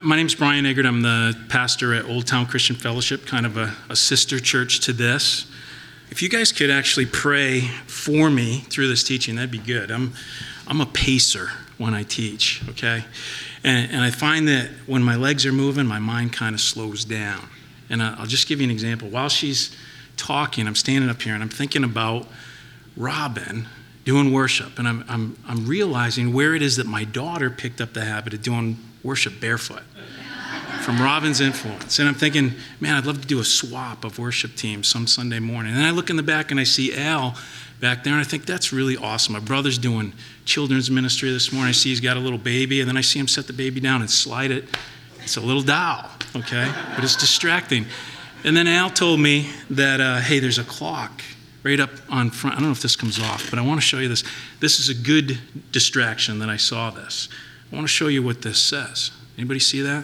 My name's Brian Eggert. I'm the pastor at Old Town Christian Fellowship, kind of a sister church to this. If you guys could actually pray for me through this teaching, that'd be good. I'm a pacer when I teach, okay? And I find that when my legs are moving, my mind kind of slows down. And I'll just give you an example. While she's talking, I'm standing up here and I'm thinking about Robin doing worship. And I'm realizing where it is that my daughter picked up the habit of doing worship barefoot from Robin's influence. And I'm thinking, man, I'd love to do a swap of worship teams some Sunday morning. And I look in the back and I see Al back there, and I think that's really awesome. My brother's doing children's ministry this morning. I see he's got a little baby, and then I see him set the baby down and slide it. It's a little doll, okay? But it's distracting. And then Al told me that, hey, there's a clock right up on front. I don't know if this comes off, but I want to show you this. This is a good distraction that I saw this. I want to show you what this says. Anybody see that?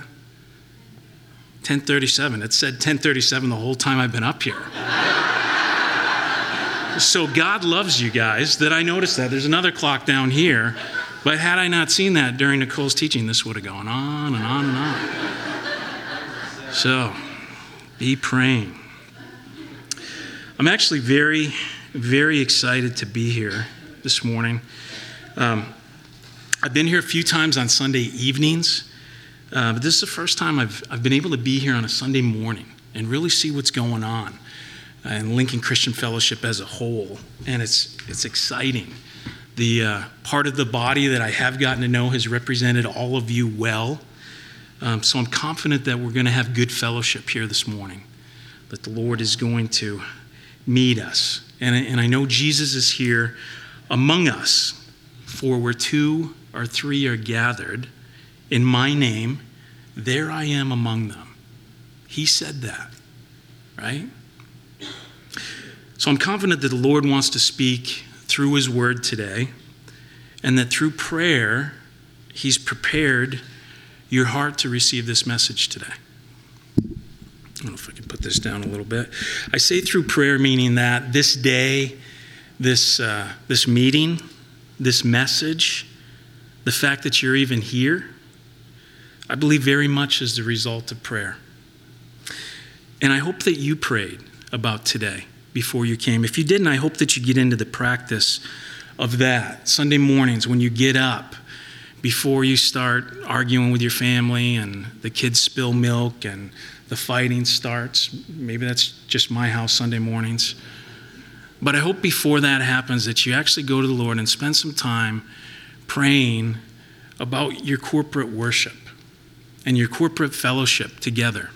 10:37. It said 10:37 the whole time I've been up here. So God loves you guys that I noticed that. There's another clock down here. But had I not seen that during Nicole's teaching, this would have gone on and on and on. So be praying. I'm actually very, very excited to be here this morning. I've been here a few times on Sunday evenings, but this is the first time I've been able to be here on a Sunday morning and really see what's going on in Lincoln Christian Fellowship as a whole, and it's exciting. The part of the body that I have gotten to know has represented all of you well, so I'm confident that we're going to have good fellowship here this morning, that the Lord is going to meet us, and I know Jesus is here among us, for where two or three are gathered in my name, there I am among them. He said that, right? So I'm confident that the Lord wants to speak through his word today, and that through prayer, he's prepared your heart to receive this message today. I don't know if I can put this down a little bit. I say through prayer, meaning that this day, this meeting, this message, the fact that you're even here, I believe very much is the result of prayer. And I hope that you prayed about today before you came. If you didn't, I hope that you get into the practice of that. Sunday mornings when you get up, before you start arguing with your family and the kids spill milk and the fighting starts. Maybe that's just my house Sunday mornings. But I hope before that happens that you actually go to the Lord and spend some time praying about your corporate worship and your corporate fellowship together.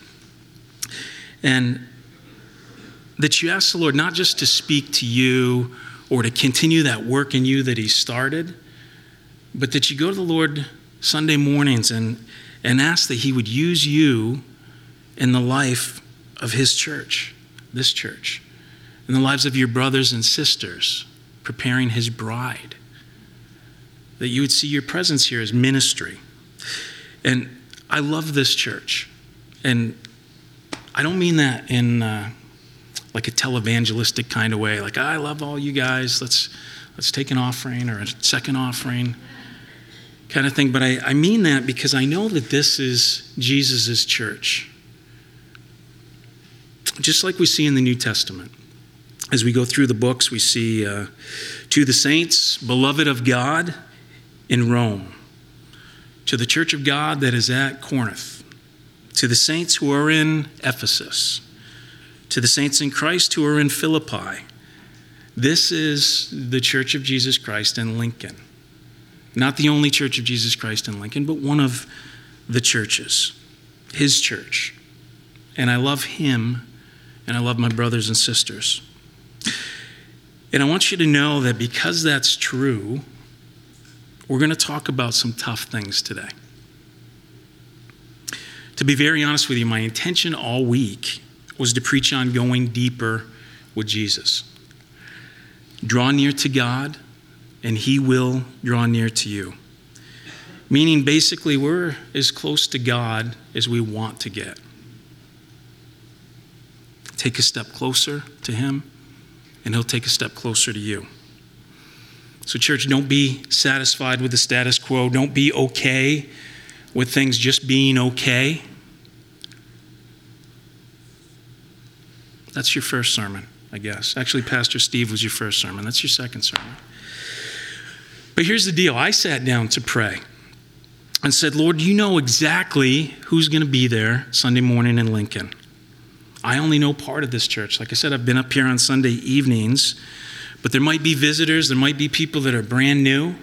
And that you ask the Lord not just to speak to you or to continue that work in you that he started, but that you go to the Lord Sunday mornings and ask that he would use you in the life of his church, this church, in the lives of your brothers and sisters, preparing his bride. That you would see your presence here as ministry. And I love this church. And I don't mean that in like a televangelistic kind of way, like, I love all you guys, let's take an offering or a second offering kind of thing. But I mean that because I know that this is Jesus' church. Just like we see in the New Testament. As we go through the books, we see to the saints, beloved of God in Rome, to the church of God that is at Corinth, to the saints who are in Ephesus, to the saints in Christ who are in Philippi. This is the church of Jesus Christ in Lincoln. Not the only church of Jesus Christ in Lincoln, but one of the churches, his church. And I love him, and I love my brothers and sisters. And I want you to know that because that's true, we're going to talk about some tough things today. To be very honest with you, my intention all week was to preach on going deeper with Jesus. Draw near to God, and he will draw near to you. Meaning, basically, we're as close to God as we want to get. Take a step closer to him, and he'll take a step closer to you. So church, don't be satisfied with the status quo. Don't be okay with things just being okay, that's your first sermon, I guess. Actually, Pastor Steve was your first sermon. That's your second sermon. But here's the deal. I sat down to pray and said, Lord, you know exactly who's going to be there Sunday morning in Lincoln. I only know part of this church. Like I said, I've been up here on Sunday evenings, but there might be visitors. There might be people that are brand new.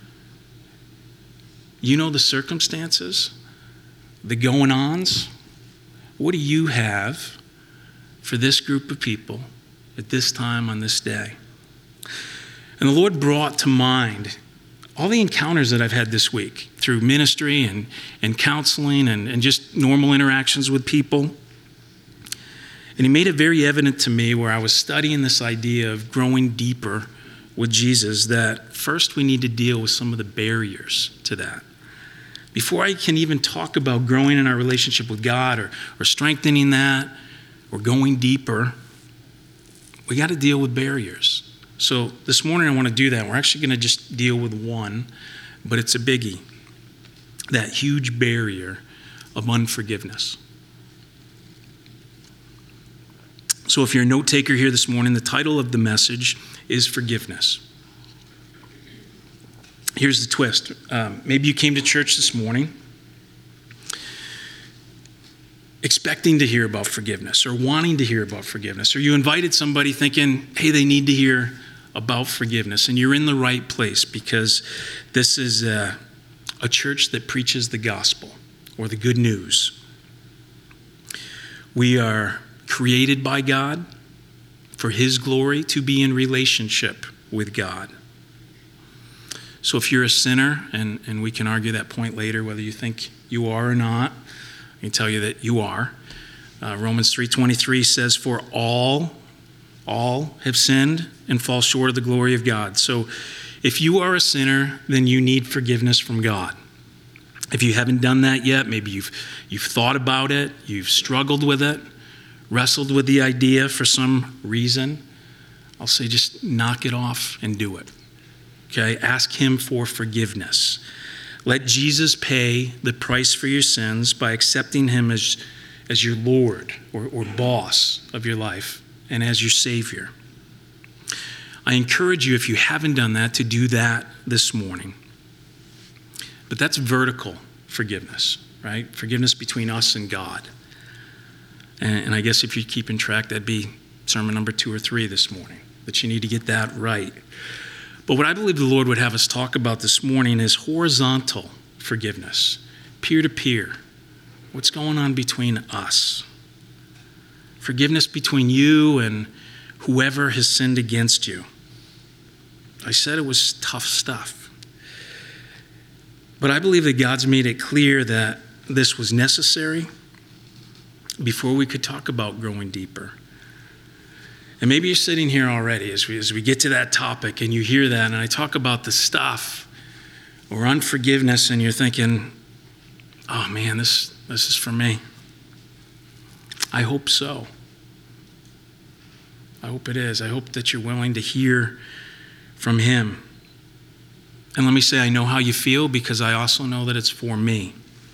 You know the circumstances, the going-ons. What do you have for this group of people at this time on this day? And the Lord brought to mind all the encounters that I've had this week through ministry and counseling and just normal interactions with people. And he made it very evident to me where I was studying this idea of growing deeper with Jesus that first we need to deal with some of the barriers to that. Before I can even talk about growing in our relationship with God or strengthening that or going deeper, we got to deal with barriers. So this morning I want to do that. We're actually going to just deal with one, but it's a biggie. That huge barrier of unforgiveness. So if you're a note taker here this morning, the title of the message is Forgiveness. Here's the twist. Maybe you came to church this morning expecting to hear about forgiveness or wanting to hear about forgiveness, or you invited somebody thinking, hey, they need to hear about forgiveness, and you're in the right place because this is a church that preaches the gospel or the good news. We are created by God for His glory to be in relationship with God. So if you're a sinner, and we can argue that point later, whether you think you are or not, I can tell you that you are. Romans 3:23 says, for all have sinned and fall short of the glory of God. So if you are a sinner, then you need forgiveness from God. If you haven't done that yet, maybe you've thought about it, you've struggled with it, wrestled with the idea for some reason, I'll say just knock it off and do it. Okay? Ask Him for forgiveness. Let Jesus pay the price for your sins by accepting Him as your Lord or boss of your life and as your Savior. I encourage you, if you haven't done that, to do that this morning. But that's vertical forgiveness, right? Forgiveness between us and God. And I guess if you're keeping track, that'd be sermon number 2 or 3 this morning, that you need to get that right. But what I believe the Lord would have us talk about this morning is horizontal forgiveness, peer-to-peer. What's going on between us? Forgiveness between you and whoever has sinned against you. I said it was tough stuff. But I believe that God's made it clear that this was necessary before we could talk about growing deeper. And maybe you're sitting here already as we get to that topic and you hear that and I talk about the stuff or unforgiveness and you're thinking, oh man, this is for me. I hope so. I hope it is. I hope that you're willing to hear from Him. And let me say, I know how you feel because I also know that it's for me.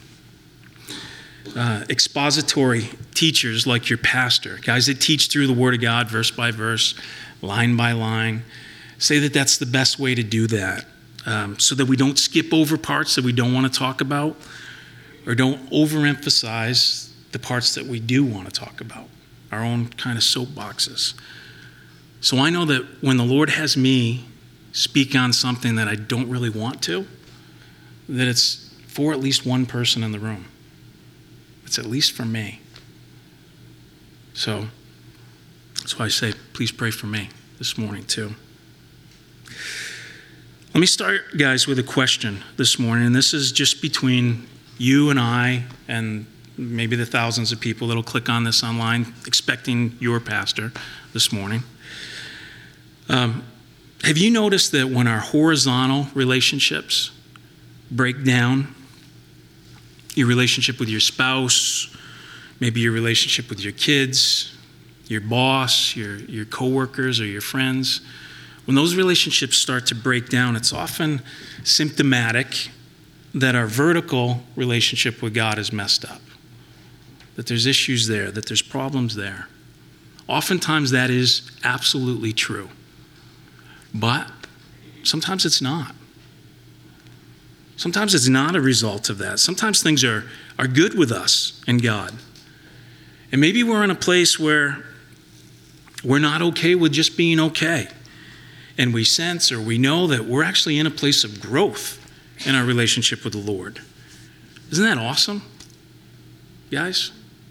Expository teachers like your pastor, guys that teach through the Word of God, verse by verse, line by line, say that that's the best way to do that, so that we don't skip over parts that we don't want to talk about or don't overemphasize the parts that we do want to talk about, our own kind of soapboxes. So I know that when the Lord has me speak on something that I don't really want to, that it's for at least one person in the room. It's at least for me. So I say, please pray for me this morning too. Let me start, guys, with a question this morning, and this is just between you and I and maybe the thousands of people that'll click on this online expecting your pastor this morning. Have you noticed that when our horizontal relationships break down, your relationship with your spouse, maybe your relationship with your kids, your boss, your coworkers, or your friends, when those relationships start to break down, it's often symptomatic that our vertical relationship with God is messed up, that there's issues there, that there's problems there. Oftentimes that is absolutely true, but sometimes it's not. Sometimes it's not a result of that. Sometimes things are good with us and God. And maybe we're in a place where we're not okay with just being okay. And we sense or we know that we're actually in a place of growth in our relationship with the Lord. Isn't that awesome, guys?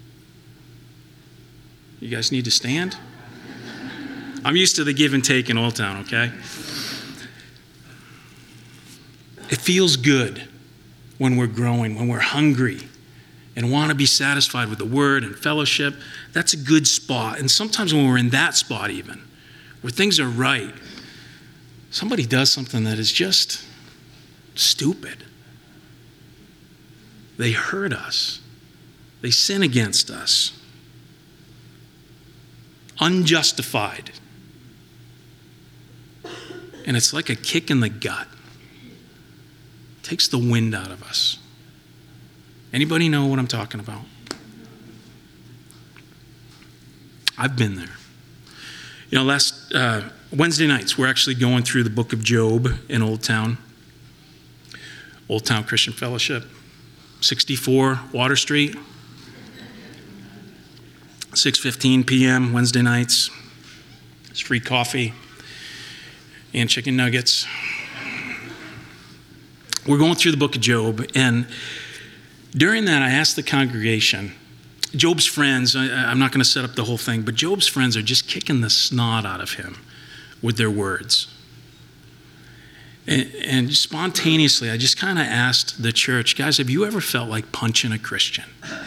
You guys need to stand? I'm used to the give and take in Old Town, okay? It feels good when we're growing, when we're hungry and want to be satisfied with the word and fellowship. That's a good spot. And sometimes when we're in that spot even, where things are right, somebody does something that is just stupid. They hurt us. They sin against us. Unjustified. And it's like a kick in the gut. Takes the wind out of us. Anybody know what I'm talking about? I've been there. You know, last Wednesday nights, we're actually going through the book of Job in Old Town Christian Fellowship, 64 Water Street, 6:15 p.m. Wednesday nights. It's free coffee and chicken nuggets. We're going through the book of Job, and during that, I asked the congregation, Job's friends, I'm not going to set up the whole thing, but Job's friends are just kicking the snot out of him with their words. And spontaneously, I just kind of asked the church, guys, have you ever felt like punching a Christian?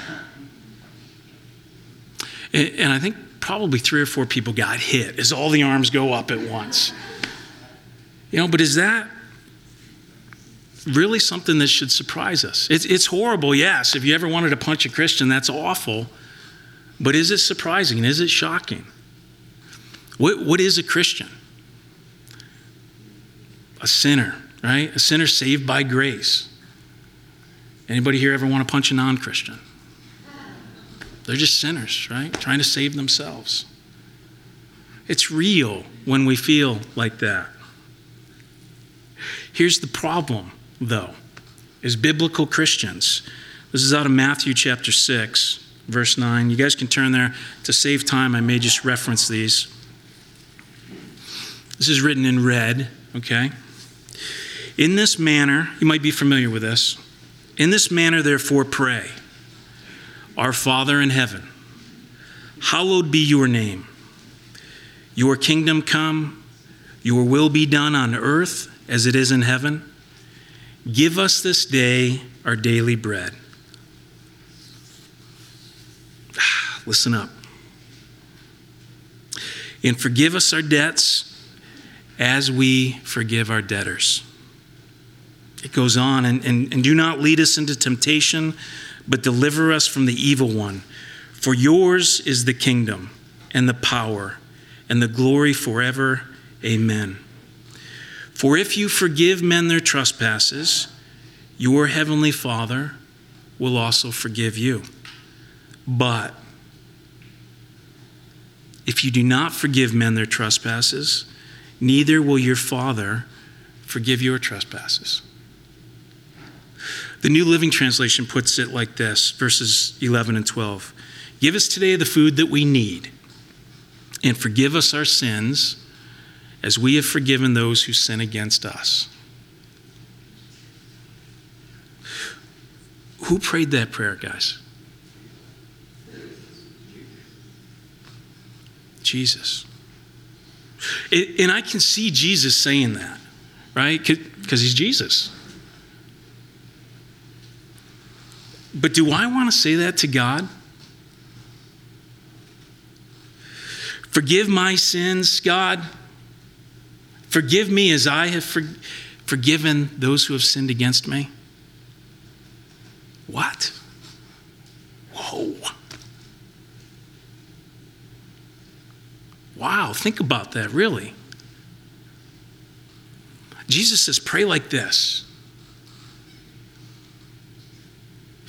And I think probably 3 or 4 people got hit as all the arms go up at once. You know, but is that really something that should surprise us? It's horrible, yes. If you ever wanted to punch a Christian, that's awful. But is it surprising? Is it shocking? What is a Christian? A sinner, right? A sinner saved by grace. Anybody here ever want to punch a non-Christian? They're just sinners, right? Trying to save themselves. It's real when we feel like that. Here's the problem, though, is biblical Christians. This is out of Matthew chapter 6, verse 9. You guys can turn there. To save time, I may just reference these. This is written in red, okay? In this manner, you might be familiar with this. In this manner, therefore, pray. Our Father in heaven, hallowed be your name. Your kingdom come, your will be done on earth as it is in heaven. Give us this day our daily bread. Listen up. And forgive us our debts as we forgive our debtors. It goes on, and do not lead us into temptation, but deliver us from the evil one. For yours is the kingdom and the power and the glory forever. Amen. For if you forgive men their trespasses, your heavenly Father will also forgive you. But if you do not forgive men their trespasses, neither will your Father forgive your trespasses. The New Living Translation puts it like this, verses 11 and 12. Give us today the food that we need, and forgive us our sins as we have forgiven those who sin against us. Who prayed that prayer, guys? Jesus. And I can see Jesus saying that, right? Because he's Jesus. But do I want to say that to God? Forgive my sins, God. Forgive me as I have forgiven those who have sinned against me. What? Whoa. Wow, think about that, really. Jesus says, pray like this.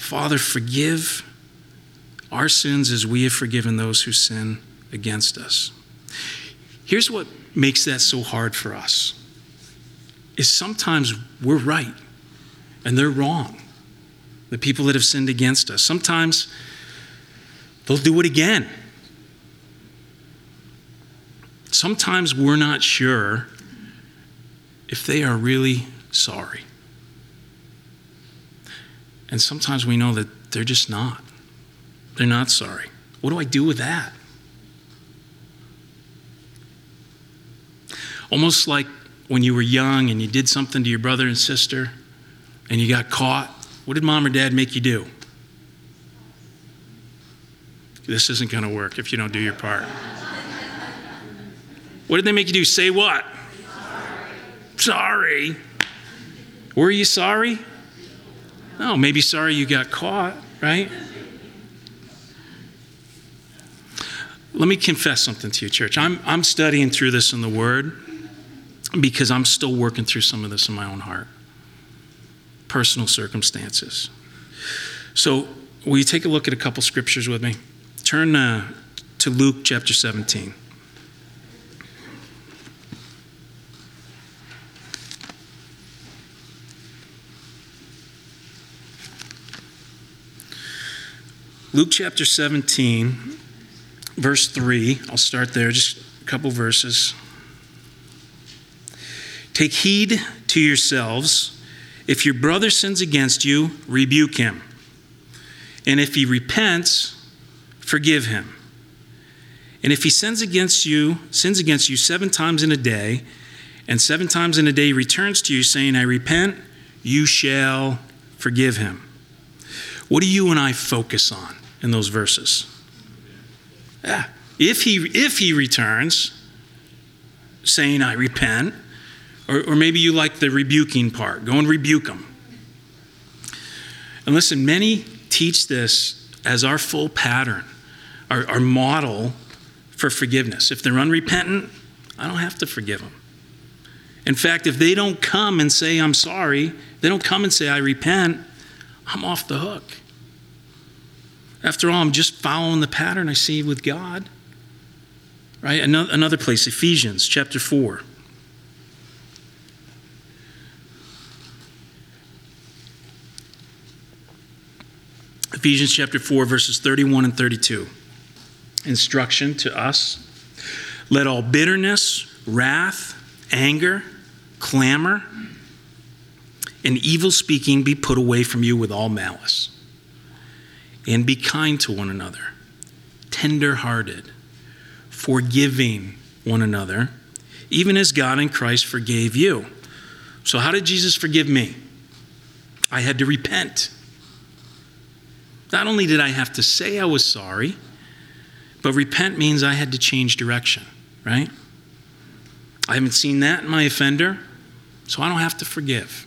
Father, forgive our sins as we have forgiven those who sin against us. Here's what makes that so hard for us, is sometimes we're right and they're wrong. The people that have sinned against us. Sometimes they'll do it again. Sometimes we're not sure if they are really sorry. And sometimes we know that they're just not. They're not sorry. What do I do with that? Almost like when you were young and you did something to your brother and sister and you got caught. What did mom or dad make you do? This isn't going to work if you don't do your part. What did they make you do? Say what? Sorry. Were you sorry? No, maybe sorry you got caught, right? Let me confess something to you, church. I'm studying through this in the Word because I'm still working through some of this in my own heart. Personal circumstances. So, will you take a look at a couple scriptures with me? Turn to Luke chapter 17. Luke chapter 17, verse 3. I'll start there, just a couple verses. Take heed to yourselves. If your brother sins against you, rebuke him. And if he repents, forgive him. And if he sins against you 7 times in a day, and 7 times in a day returns to you saying, I repent, you shall forgive him. What do you and I focus on in those verses? If he returns saying, I repent, or maybe you like the rebuking part. Go and rebuke him. And listen, many teach this as our full pattern, our model for forgiveness. If they're unrepentant, I don't have to forgive them. In fact, if they don't come and say, I'm sorry, they don't come and say, I repent, I'm off the hook. After all, I'm just following the pattern I see with God. Right? Another place, Ephesians chapter 4. Ephesians chapter 4, verses 31 and 32. Instruction to us. Let all bitterness, wrath, anger, clamor, and evil speaking be put away from you with all malice. And be kind to one another, tender-hearted, forgiving one another, even as God in Christ forgave you. So how did Jesus forgive me? I had to repent. Not only did I have to say I was sorry, but repent means I had to change direction, right? I haven't seen that in my offender, so I don't have to forgive.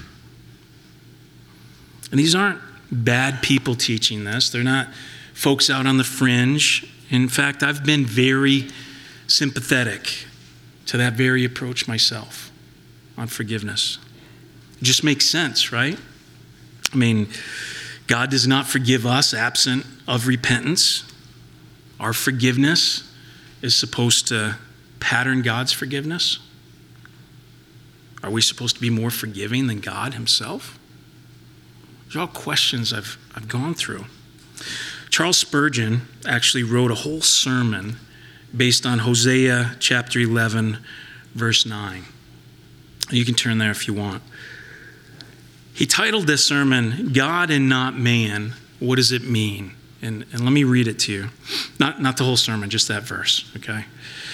And these aren't bad people teaching this. They're not folks out on the fringe. In fact, I've been very sympathetic to that very approach myself on forgiveness. It just makes sense, right? I mean, God does not forgive us absent of repentance. Our forgiveness is supposed to pattern God's forgiveness. Are we supposed to be more forgiving than God himself? These are all questions I've gone through. Charles Spurgeon actually wrote a whole sermon based on Hosea chapter 11, verse 9. You can turn there if you want. He titled this sermon, God and Not Man, What Does It Mean? And let me read it to you. Not the whole sermon, just that verse, okay?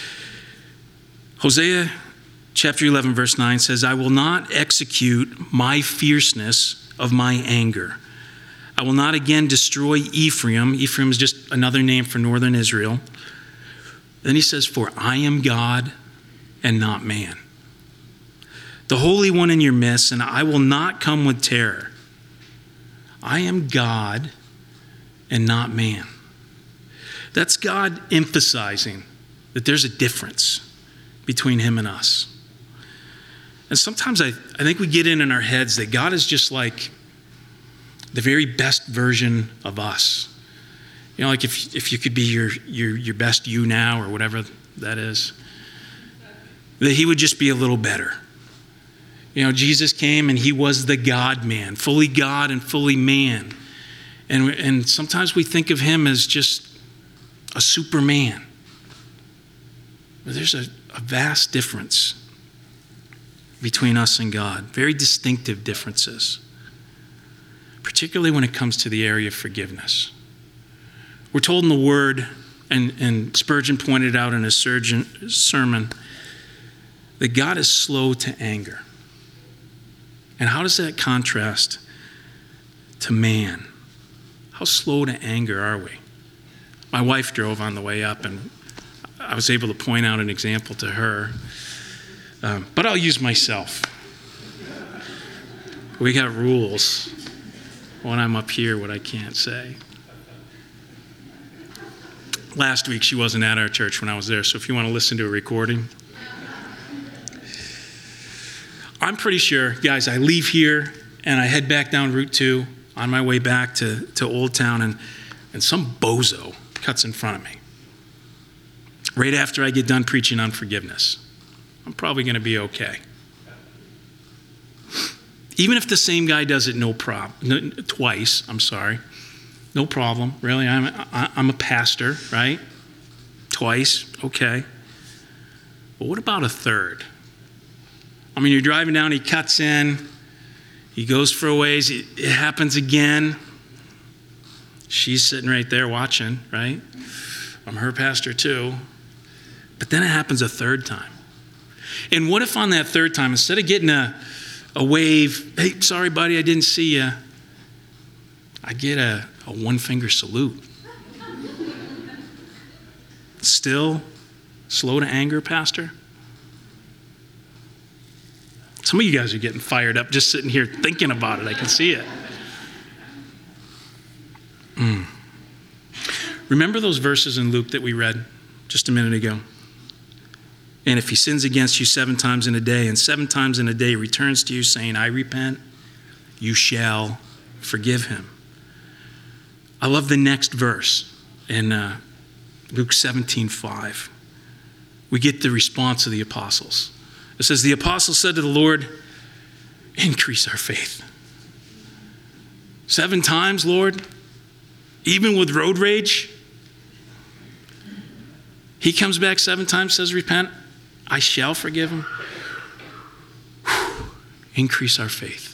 Hosea chapter 11, verse 9 says, I will not execute my fierceness of my anger. I will not again destroy Ephraim. Ephraim is just another name for northern Israel. Then he says, for I am God and not man, the Holy One in your midst, and I will not come with terror. I am God and not man. That's God emphasizing that there's a difference between him and us. And sometimes I think we get in our heads that God is just like the very best version of us. You know, like if you could be your best you now, or whatever that is, that he would just be a little better. You know, Jesus came and he was the God-man, fully God and fully man. And sometimes we think of him as just a Superman. But there's a vast difference between us and God, very distinctive differences, particularly when it comes to the area of forgiveness. We're told in the Word, and Spurgeon pointed out in his sermon, that God is slow to anger. And how does that contrast to man? How slow to anger are we? My wife drove on the way up, and I was able to point out an example to her. But I'll use myself. We got rules when I'm up here, what I can't say. Last week, she wasn't at our church when I was there, so if you want to listen to a recording. I'm pretty sure, guys, I leave here and I head back down Route 2 on my way back to Old Town, and some bozo cuts in front of me right after I get done preaching on forgiveness. I'm probably going to be okay. Even if the same guy does it twice, no problem. Really, I'm a pastor, right? Twice, okay. But what about a third? I mean, you're driving down, he cuts in, he goes for a ways, it happens again. She's sitting right there watching, right? I'm her pastor too. But then it happens a third time. And what if on that third time, instead of getting a wave, hey, sorry, buddy, I didn't see you, I get a one-finger salute. Still slow to anger, Pastor? Some of you guys are getting fired up just sitting here thinking about it. I can see it. Remember those verses in Luke that we read just a minute ago? And if he sins against you 7 times in a day, and 7 times in a day returns to you saying, I repent, you shall forgive him. I love the next verse in Luke 17:5. We get the response of the apostles. It says, the apostles said to the Lord, increase our faith. 7 times, Lord? Even with road rage? He comes back 7 times, says, repent. I shall forgive him. Increase our faith.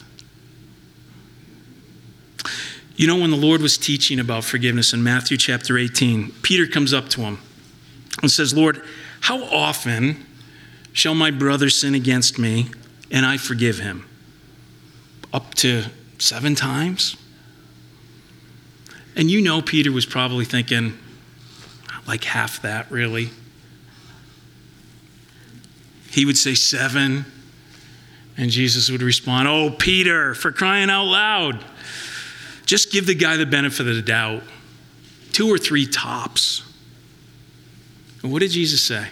You know, when the Lord was teaching about forgiveness in Matthew chapter 18, Peter comes up to him and says, Lord, how often shall my brother sin against me and I forgive him? Up to 7 times? And you know Peter was probably thinking, like half that, really. He would say 7, and Jesus would respond, oh, Peter, for crying out loud. Just give the guy the benefit of the doubt. 2 or 3 tops. And what did Jesus say?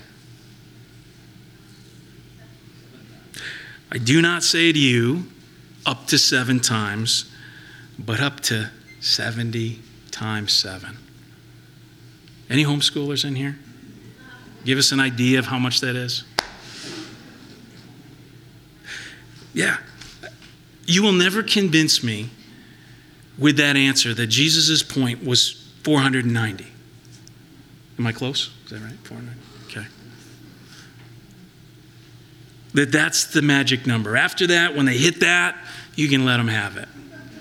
I do not say to you up to 7 times, but up to 70 times 7. Any homeschoolers in here? Give us an idea of how much that is. Yeah. You will never convince me with that answer that Jesus' point was 490. Am I close? Is that right? 490? Okay. That's the magic number. After that, when they hit that, you can let them have it.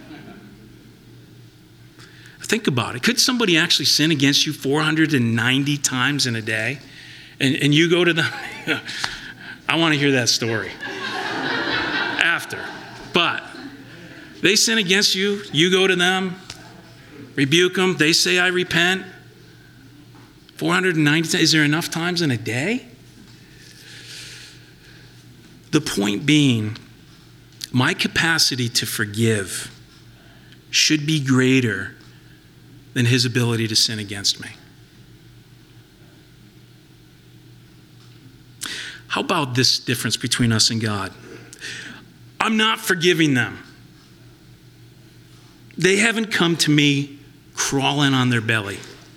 Think about it. Could somebody actually sin against you 490 times in a day? And you go to them? I want to hear that story. After. But they sin against you, you go to them, rebuke them, they say, I repent. 490 times. Is there enough times in a day? The point being, my capacity to forgive should be greater than his ability to sin against me. How about this difference between us and God? I'm not forgiving them. They haven't come to me crawling on their belly.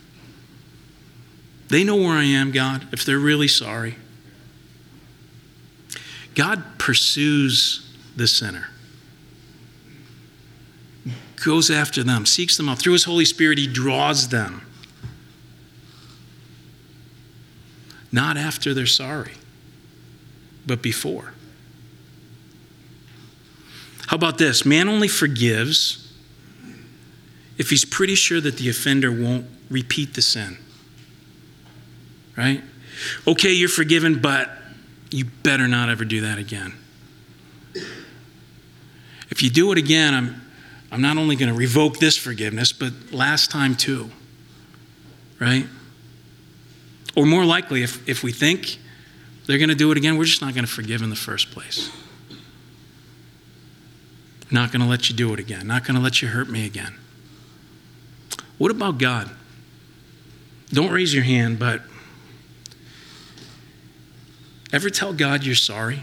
They know where I am, God, if they're really sorry. God pursues the sinner, goes after them, seeks them out. Through his Holy Spirit, he draws them. Not after they're sorry, but before. How about this? Man only forgives if he's pretty sure that the offender won't repeat the sin. Right? Okay, you're forgiven, but you better not ever do that again. If you do it again, I'm not only going to revoke this forgiveness, but last time too. Right? Or more likely, if we think they're going to do it again, we're just not going to forgive in the first place. Not going to let you do it again. Not going to let you hurt me again. What about God? Don't raise your hand, but ever tell God you're sorry?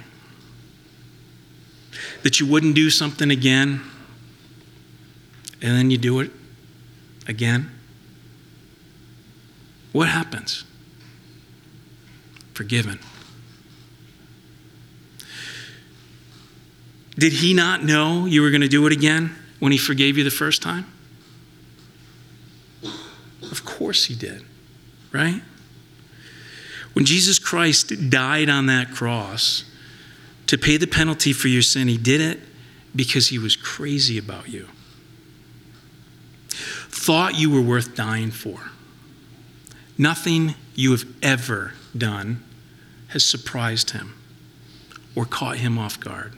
That you wouldn't do something again, and then you do it again? What happens? Forgiven. Did he not know you were going to do it again when he forgave you the first time? Of course he did, right? When Jesus Christ died on that cross to pay the penalty for your sin, he did it because he was crazy about you. Thought you were worth dying for. Nothing you have ever done has surprised him or caught him off guard.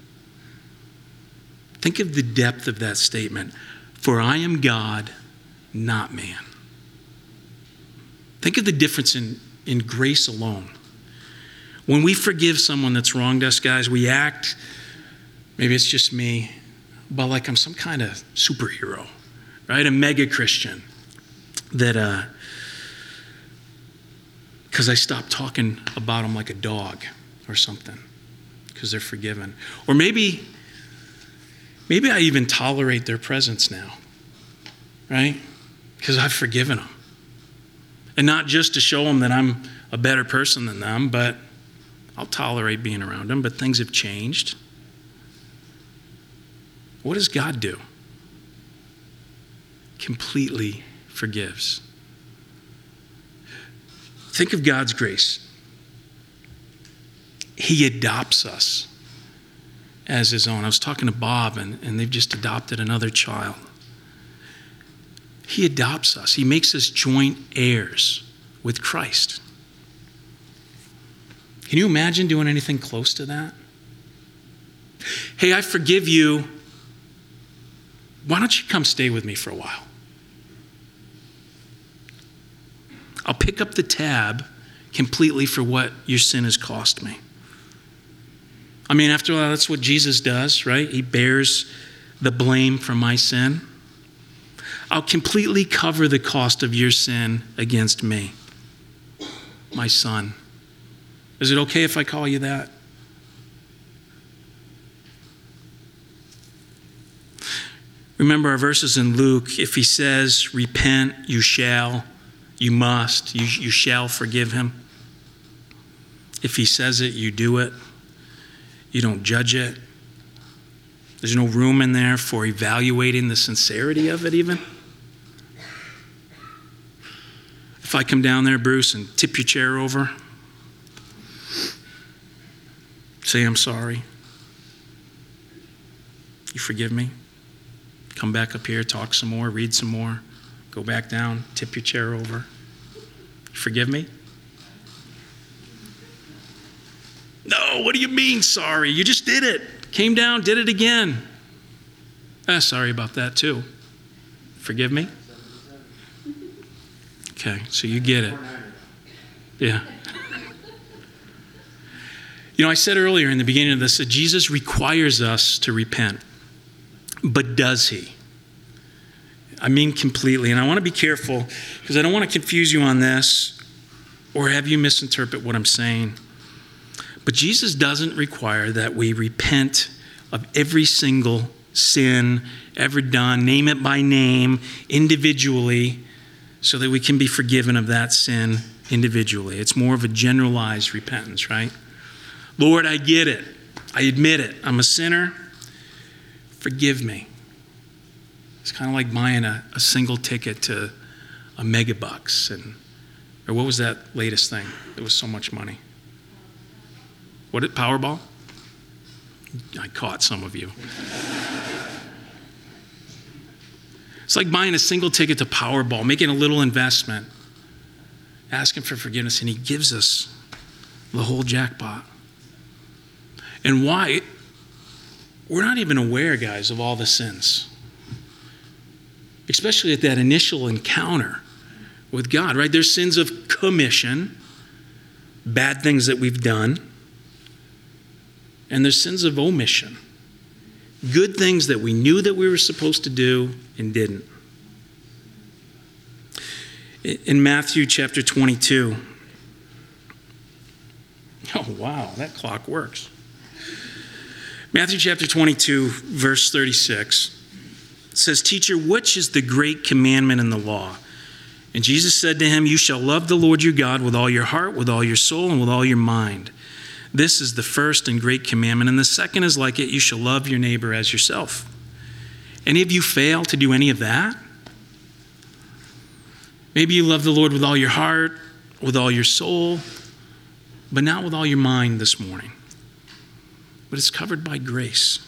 Think of the depth of that statement. For I am God, not man. Think of the difference in grace alone. When we forgive someone that's wronged us, guys, we act, maybe it's just me, but like I'm some kind of superhero, right? A mega Christian that, because I stopped talking about them like a dog or something, because they're forgiven. Or maybe I even tolerate their presence now, right? Because I've forgiven them. And not just to show them that I'm a better person than them, but I'll tolerate being around them, but things have changed. What does God do? Completely forgives. Think of God's grace. He adopts us as his own. I was talking to Bob, and they've just adopted another child. He adopts us. He makes us joint heirs with Christ. Can you imagine doing anything close to that? Hey, I forgive you. Why don't you come stay with me for a while? I'll pick up the tab completely for what your sin has cost me. I mean, after all, that's what Jesus does, right? He bears the blame for my sin. I'll completely cover the cost of your sin against me, my son. Is it okay if I call you that? Remember our verses in Luke. If he says, repent, you shall, you must, you shall forgive him. If he says it, you do it. You don't judge it. There's no room in there for evaluating the sincerity of it even. If I come down there, Bruce, and tip your chair over, say I'm sorry. You forgive me? Come back up here, talk some more, read some more, go back down, tip your chair over. You forgive me? No, what do you mean sorry? You just did it. Came down, did it again. Sorry about that too. Forgive me? Okay, so you get it. Yeah. You know, I said earlier in the beginning of this that Jesus requires us to repent. But does he? I mean completely. And I want to be careful because I don't want to confuse you on this or have you misinterpret what I'm saying. But Jesus doesn't require that we repent of every single sin ever done, name it by name, individually, so that we can be forgiven of that sin individually. It's more of a generalized repentance, right? Lord, I get it. I admit it. I'm a sinner. Forgive me. It's kind of like buying a single ticket to a Megabucks, or what was that latest thing? It was so much money. What, Powerball? I caught some of you. It's like buying a single ticket to Powerball, making a little investment, asking for forgiveness, and he gives us the whole jackpot. And why? We're not even aware, guys, of all the sins. Especially at that initial encounter with God, right? There's sins of commission, bad things that we've done. And there's sins of omission, good things that we knew that we were supposed to do and didn't. In Matthew chapter 22, oh wow, that clock works. Matthew chapter 22, verse 36, says, "Teacher, which is the great commandment in the law?" And Jesus said to him, "You shall love the Lord your God with all your heart, with all your soul, and with all your mind. This is the first and great commandment, and the second is like it, you shall love your neighbor as yourself." Any of you fail to do any of that? Maybe you love the Lord with all your heart, with all your soul, but not with all your mind this morning. But it's covered by grace.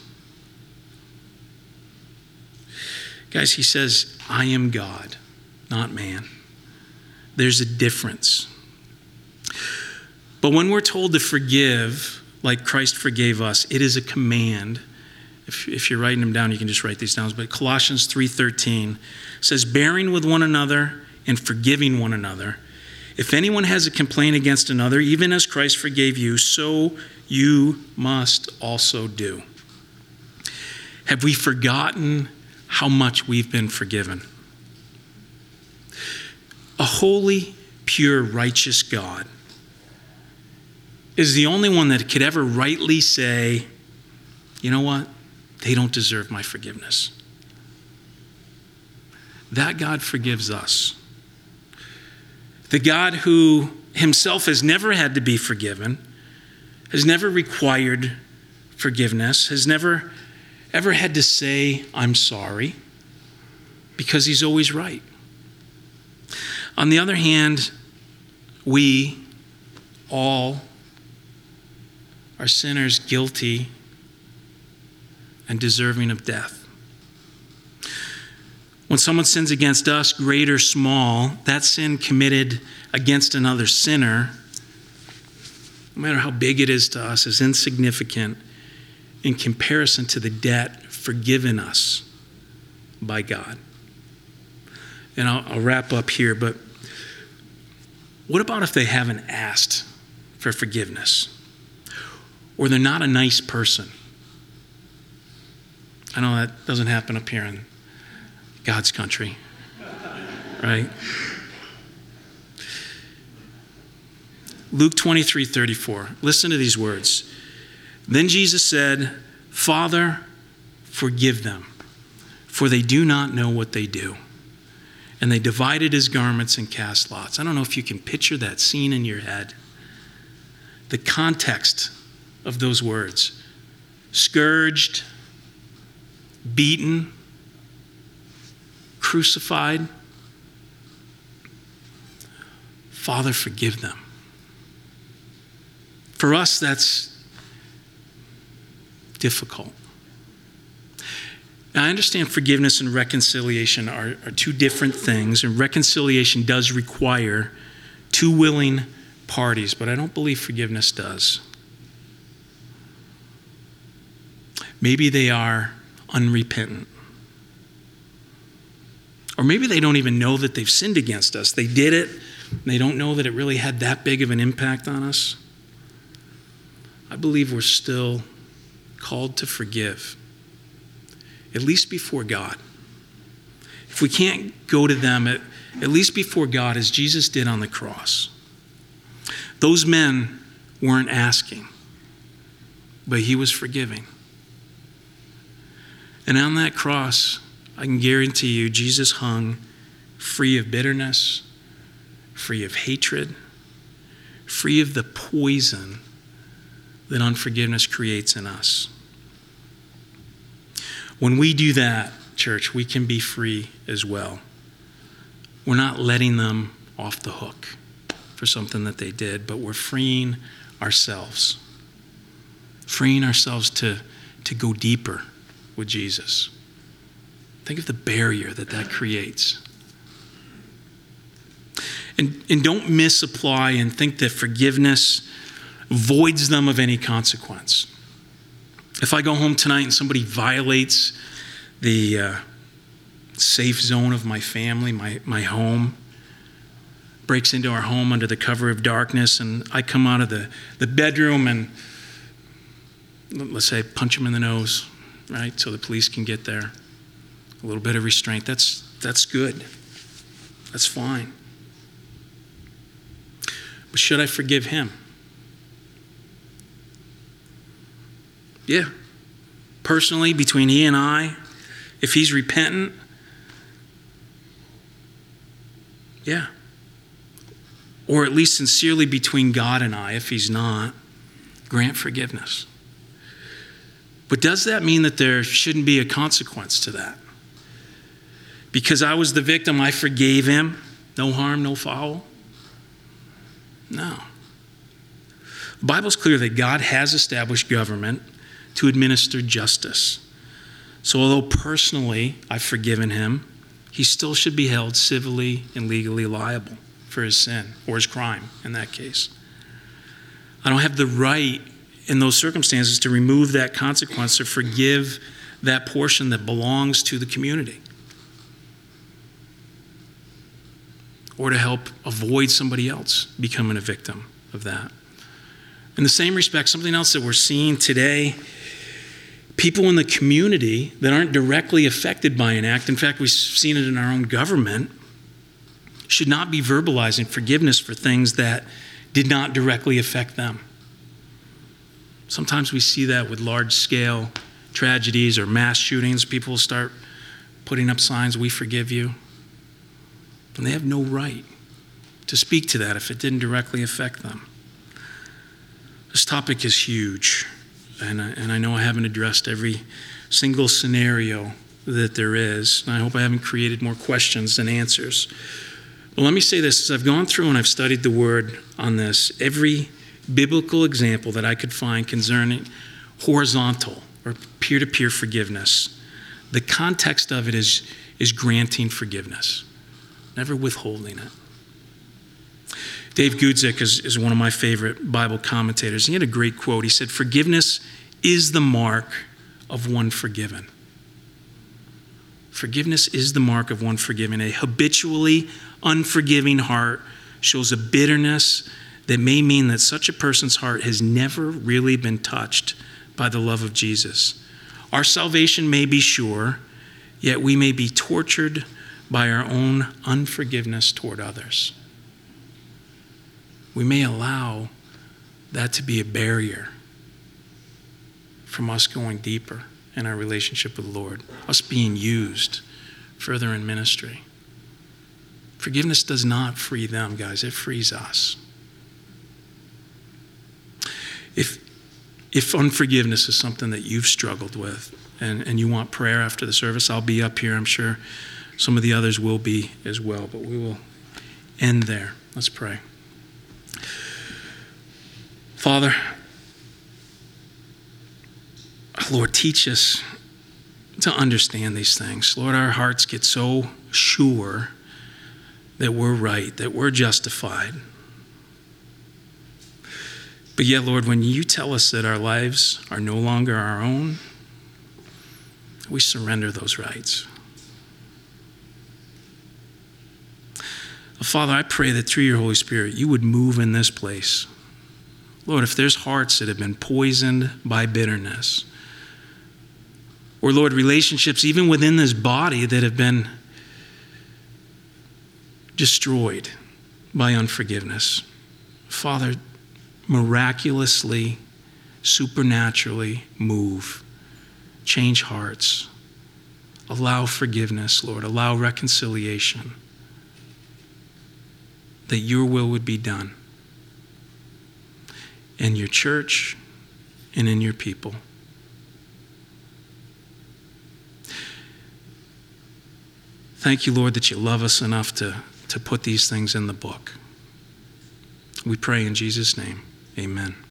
Guys, he says, I am God, not man. There's a difference. But when we're told to forgive like Christ forgave us, it is a command. If you're writing them down, you can just write these down. But Colossians 3:13 says, bearing with one another and forgiving one another. If anyone has a complaint against another, even as Christ forgave you, so you must also do. Have we forgotten how much we've been forgiven? A holy, pure, righteous God is the only one that could ever rightly say, you know what? They don't deserve my forgiveness. That God forgives us. The God who himself has never had to be forgiven, has never required forgiveness, has never ever had to say, I'm sorry, because he's always right. On the other hand, we all are sinners, guilty and deserving of death. When someone sins against us, great or small, that sin committed against another sinner, no matter how big it is to us, is insignificant in comparison to the debt forgiven us by God. And I'll wrap up here, but what about if they haven't asked for forgiveness? Or they're not a nice person? I know that doesn't happen up here in God's country, right? Luke 23:34. Listen to these words. Then Jesus said, Father, forgive them, for they do not know what they do. And they divided his garments and cast lots. I don't know if you can picture that scene in your head. The context of those words. Scourged, beaten, crucified. Father, forgive them. For us, that's difficult. Now, I understand forgiveness and reconciliation are two different things, and reconciliation does require two willing parties, but I don't believe forgiveness does. Maybe they are unrepentant. Or maybe they don't even know that they've sinned against us. They did it, and they don't know that it really had that big of an impact on us. I believe we're still called to forgive, at least before God. If we can't go to them, at least before God, as Jesus did on the cross. Those men weren't asking, but he was forgiving. And on that cross, I can guarantee you, Jesus hung free of bitterness, free of hatred, free of the poison that unforgiveness creates in us. When we do that, church, we can be free as well. We're not letting them off the hook for something that they did, but we're freeing ourselves to go deeper with Jesus. Think of the barrier that creates. And don't misapply and think that forgiveness voids them of any consequence. If I go home tonight and somebody violates the safe zone of my family, my home, breaks into our home under the cover of darkness, and I come out of the bedroom and, let's say, punch him in the nose, right, so the police can get there. A little bit of restraint, that's good. That's fine. But should I forgive him? Yeah. Personally, between he and I, if he's repentant, yeah. Or at least sincerely between God and I, if he's not, grant forgiveness. But does that mean that there shouldn't be a consequence to that? Because I was the victim, I forgave him. No harm, no foul? No. The Bible's clear that God has established government to administer justice. So although personally I've forgiven him, he still should be held civilly and legally liable for his sin, or his crime in that case. I don't have the right in those circumstances to remove that consequence or forgive that portion that belongs to the community, or to help avoid somebody else becoming a victim of that. In the same respect, something else that we're seeing today, people in the community that aren't directly affected by an act, in fact, we've seen it in our own government, should not be verbalizing forgiveness for things that did not directly affect them. Sometimes we see that with large-scale tragedies or mass shootings. People start putting up signs, "We forgive you." And they have no right to speak to that if it didn't directly affect them. This topic is huge, and I know I haven't addressed every single scenario that there is, and I hope I haven't created more questions than answers. But let me say this, as I've gone through and I've studied the Word on this, every biblical example that I could find concerning horizontal or peer-to-peer forgiveness, the context of it is granting forgiveness, never withholding it. Dave Guzik is one of my favorite Bible commentators. He had a great quote. He said, "Forgiveness is the mark of one forgiven." Forgiveness is the mark of one forgiven. A habitually unforgiving heart shows a bitterness that may mean that such a person's heart has never really been touched by the love of Jesus. Our salvation may be sure, yet we may be tortured by our own unforgiveness toward others. We may allow that to be a barrier from us going deeper in our relationship with the Lord, us being used further in ministry. Forgiveness does not free them, guys. It frees us. If unforgiveness is something that you've struggled with and you want prayer after the service, I'll be up here. I'm sure some of the others will be as well, but we will end there. Let's pray. Father, Lord, teach us to understand these things. Lord, our hearts get so sure that we're right, that we're justified. But yet, Lord, when you tell us that our lives are no longer our own, we surrender those rights. Father, I pray that through your Holy Spirit, you would move in this place. Lord, if there's hearts that have been poisoned by bitterness, or Lord, relationships even within this body that have been destroyed by unforgiveness, Father, miraculously, supernaturally move, change hearts, Allow forgiveness, Lord. Allow reconciliation. That your will would be done in your church and in your people. Thank you, Lord, that you love us enough to put these things in the book. We pray in Jesus' name. Amen.